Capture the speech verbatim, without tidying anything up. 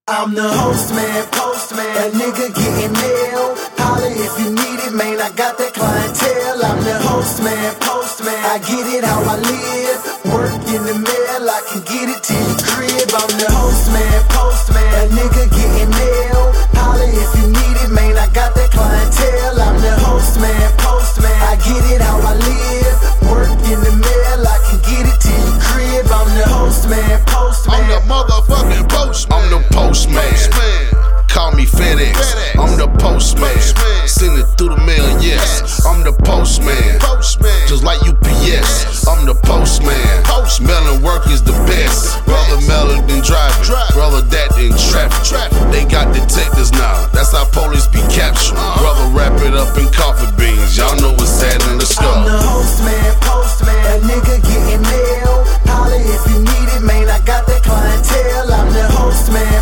I'm the host man, postman, a nigga getting mail. Holla if you need it, man, I got that clientele. I'm the host man, postman, I get it how I live. Work in the mail, I can get it to your crib. I'm the host man, postman, a nigga getting mail. Holla if you need it, man, I got that clientele. I'm the host man, postman, I get it how I live. Work in the mail, I can get it to your crib. I'm the host man, postman. I'm the motherfucking postman. I'm the postman. postman. Call me FedEx. FedEx. I'm the postman. postman. Send it through the mail, yes. yes. I'm the postman. postman. Just like U P S. Yes. I'm the postman. postman. Mailing work is the best. The Brother mail it than driving. Drive. Brother that than traffic. traffic. They got detectives now. That's how police be captured. Uh-huh. Brother wrap it up in coffee beans. Y'all know what's sad in the skull. I'm the host man, postman, a nigga getting mail. Holla if you need it, man, I got that clientele. I'm the host man.